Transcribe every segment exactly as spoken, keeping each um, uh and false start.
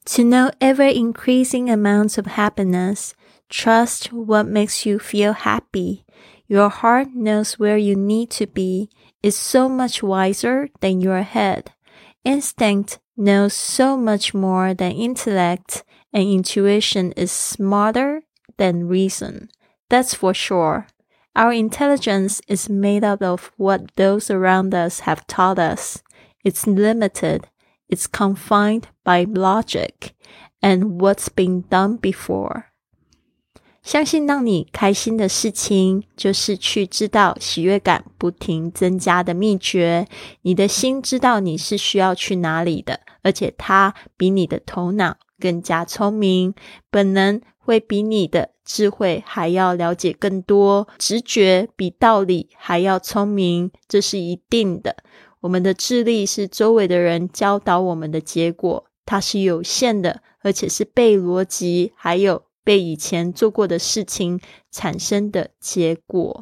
To know ever-increasing amounts of happiness, trust what makes you feel happy. Your heart knows where you need to be. It's so much wiser than your head. Instinct knows so much more than intellect, and intuition is smarter than reason. That's for sure. Our intelligence is made up of what those around us have taught us. It's limited. It's confined by logic and what's been done before. 相信让你开心的事情，就是去知道喜悦感不停增加的秘诀。你的心知道你是需要去哪里的，而且它比你的头脑更加聪明，本能会比你的智慧还要了解更多，直觉比道理还要聪明，这是一定的。我们的智力是周围的人教导我们的结果，它是有限的，而且是被逻辑还有被以前做过的事情产生的结果。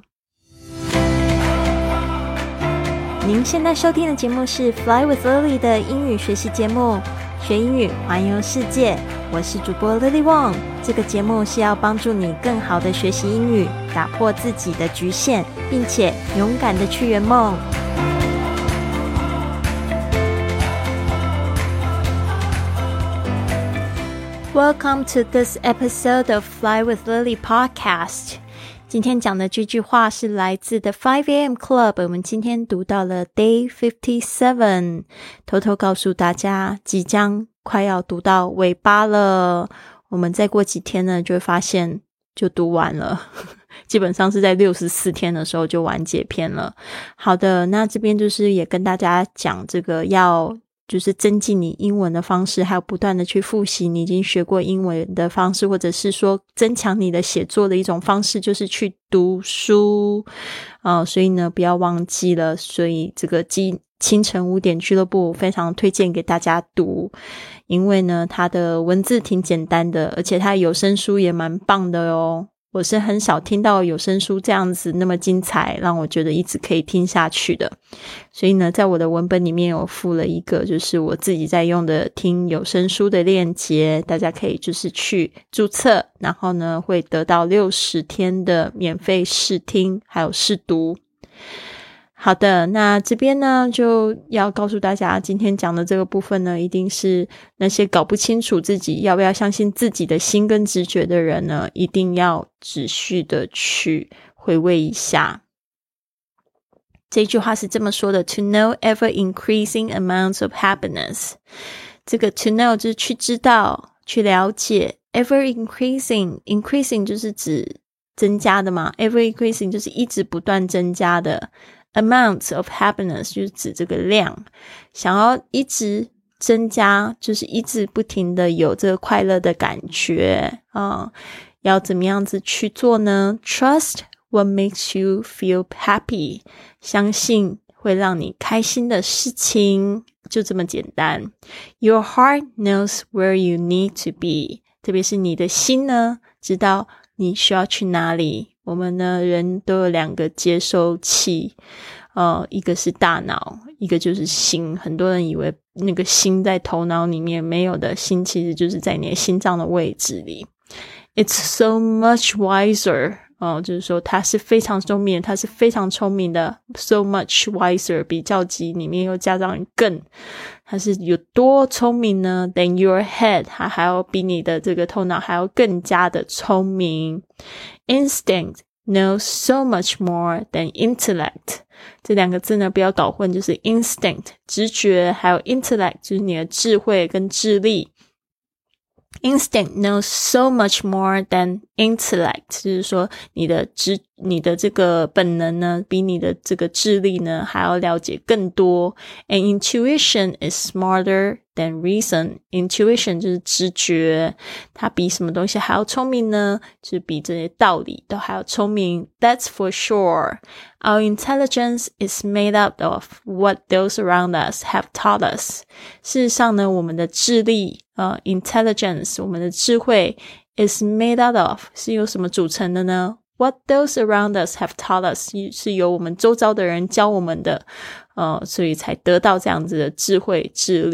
您现在收听的节目是 Fly with Lily 的英语学习节目，学英语环游世界。我是主播 Lily Wong， 这个节目是要帮助你更好的学习英语，打破自己的局限，并且勇敢的去圆梦。Welcome to this episode of Fly with Lily podcast. 今天讲的这句话是来自 The five a m Club， 我们今天读到了 Day fifty-seven， 偷偷告诉大家即将快要读到尾巴了，我们再过几天呢就会发现就读完了基本上是在六十四天的时候就完结篇了。好的，那这边就是也跟大家讲这个要就是增进你英文的方式，还有不断的去复习你已经学过英文的方式，或者是说增强你的写作的一种方式，就是去读书呃，所以呢不要忘记了，所以这个清晨五点俱乐部非常推荐给大家读，因为呢它的文字挺简单的，而且它的有声书也蛮棒的哦。我是很少听到有声书这样子那么精彩，让我觉得一直可以听下去的。所以呢在我的文本里面有附了一个就是我自己在用的听有声书的链接，大家可以就是去注册，然后呢会得到六十天的免费试听还有试读。好的，那这边呢就要告诉大家，今天讲的这个部分呢，一定是那些搞不清楚自己要不要相信自己的心跟直觉的人呢，一定要仔细的去回味一下。这句话是这么说的 To know ever increasing amounts of happiness， 这个 to know 就是去知道去了解， ever increasing increasing 就是指增加的嘛， ever increasing 就是一直不断增加的， amounts of happiness 就是指这个量，想要一直增加就是一直不停的有这个快乐的感觉啊、嗯，要怎么样子去做呢？ Trust what makes you feel happy， 相信会让你开心的事情，就这么简单。 Your heart knows where you need to be， 特别是你的心呢知道你需要去哪里。我们呢人都有两个接收器，呃，一个是大脑，一个就是心。很多人以为那个心在头脑里面，没有的，心其实就是在你的心脏的位置里。It's so much wiser， 哦，就是说它是非常聪明，它是非常聪明的。So much wiser 比较级里面又加上更，它是有多聪明呢 ？Than your head， 它还要比你的这个头脑还要更加的聪明。Instinct knows so much more than intellect， 这两个字呢不要搞混，就是 instinct 直觉，还有 intellect 就是你的智慧跟智力。Instinct knows so much more than intellect， 就是说你的智你的这个本能呢比你的这个智力呢还要了解更多。 And intuition is smarter than reason， intuition 就是直觉，它比什么东西还要聪明呢？就是比这些道理都还要聪明。 That's for sure. Our intelligence is made up of what those around us have taught us. 事实上呢，我们的智力呃 intelligence 我们的智慧 is made out of 是由什么组成的呢？ What those around us have taught us 是由我们周遭的人教我们的呃，所以才得到这样子的智慧智力。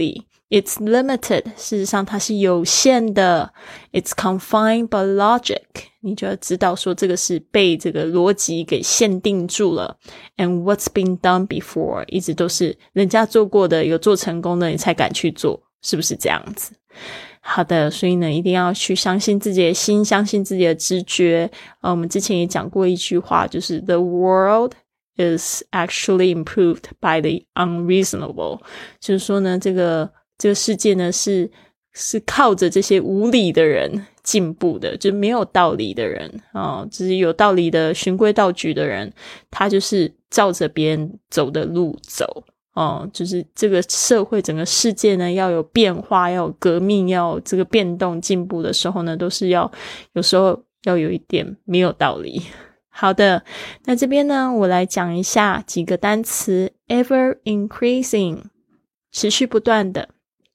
It's limited， 事实上它是有限的。It's confined by logic， 你就要知道说这个是被这个逻辑给限定住了。And what's been done before， 一直都是人家做过的，有做成功的你才敢去做，是不是这样子？好的，所以呢一定要去相信自己的心，相信自己的直觉。呃，我们之前也讲过一句话，就是 The world is actually improved by the unreasonable， 就是说呢这个这个世界呢是是靠着这些无理的人进步的，就没有道理的人哦，只是有道理的循规蹈矩的人，他就是照着别人走的路走哦，就是这个社会整个世界呢要有变化，要有革命，要有这个变动进步的时候呢，都是要有时候要有一点没有道理。好的，那这边呢我来讲一下几个单词。 Ever increasing， 持续不断的。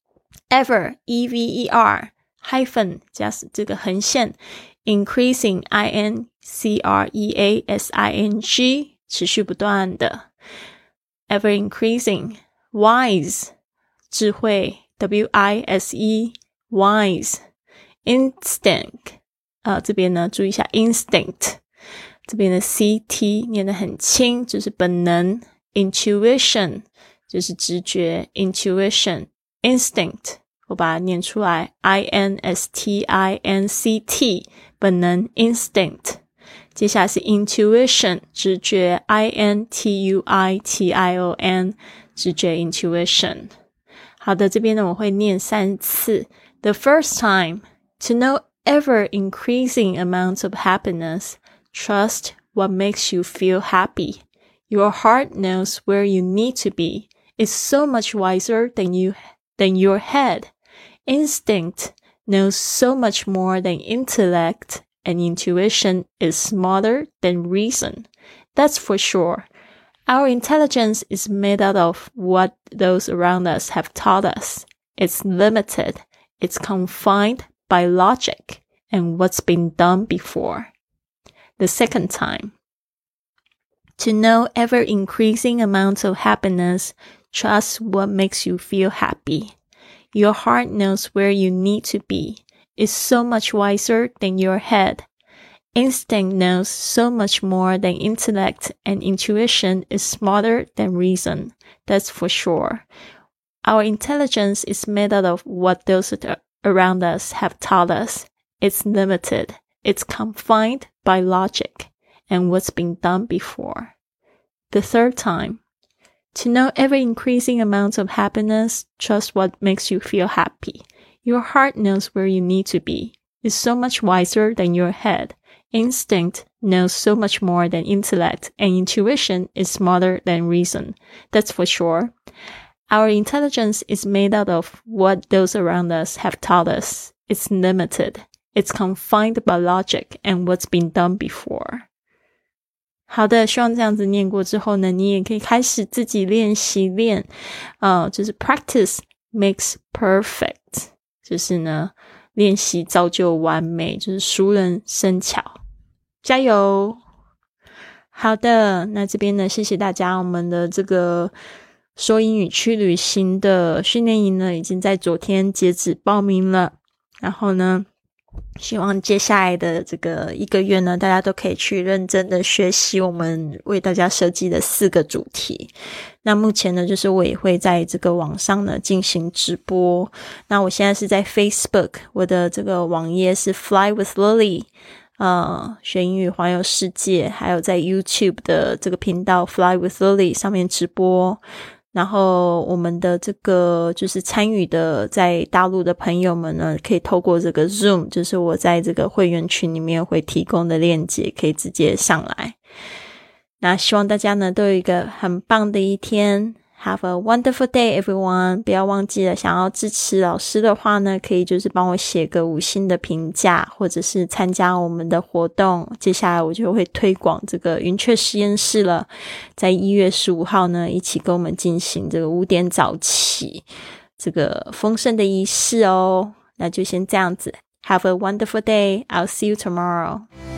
Ever E V E R hyphen 加这个横线， Increasing I N C R E A S I N G 持续不断的。 Ever increasing Wise 智慧 W I S E Wise。 Instinct 呃，这边呢注意一下 Instinct， 这边的 C T 念得很轻，就是本能。 Intuition 就是直觉 Intuition。 Instinct 我把它念出来 I N S T I N C T 本能 Instinct。 接下来是 Intuition 直觉 I N T U I T I O N 直觉 Intuition。 好的，这边呢我会念三次。 The first time, to know ever increasing amounts of happiness, trust what makes you feel happy. Your heart knows where you need to be. It's so much wiser than you than your head. Instinct knows so much more than intellect, and intuition is smarter than reason. That's for sure. Our intelligence is made out of what those around us have taught us. It's limited. It's confined by logic and what's been done before. The second time. To know ever-increasing amounts of happiness, trust what makes you feel happy. Your heart knows where you need to be. It's so much wiser than your head. Instinct knows so much more than intellect, and intuition is smarter than reason. That's for sure. Our intelligence is made out of what those around us have taught us. It's limited. It's confined by logic and what's been done before. The third time. To know ever-increasing amounts of happiness, trust what makes you feel happy. Your heart knows where you need to be. It's so much wiser than your head. Instinct knows so much more than intellect, and intuition is smarter than reason. That's for sure. Our intelligence is made out of what those around us have taught us. It's limited. It's confined by logic and what's been done before. 好的，希望这样子念过之后呢，你也可以开始自己练习练，呃，就是 practice makes perfect， 就是呢，练习造就完美，就是熟能生巧，加油！好的，那这边呢，谢谢大家，我们的这个说英语去旅行的训练营呢，已经在昨天截止报名了，然后呢，希望接下来的这个一个月呢，大家都可以去认真的学习我们为大家设计的四个主题。那目前呢，就是我也会在这个网上呢进行直播。那我现在是在 Facebook， 我的这个网页是 Fly with Lily， 呃，学英语环游世界，还有在 YouTube 的这个频道 Fly with Lily 上面直播。然后我们的这个就是参与的在大陆的朋友们呢，可以透过这个 Zoom， 就是我在这个会员群里面会提供的链接，可以直接上来。那希望大家呢都有一个很棒的一天。Have a wonderful day, everyone. 不要忘记了，想要支持老师的话呢，可以就是帮我写个五星的评价，或者是参加我们的活动。接下来我就会推广这个云雀实验室了，在一月十五号呢，一起跟我们进行这个五点早起这个丰盛的仪式哦。那就先这样子。Have a wonderful day. I'll see you tomorrow.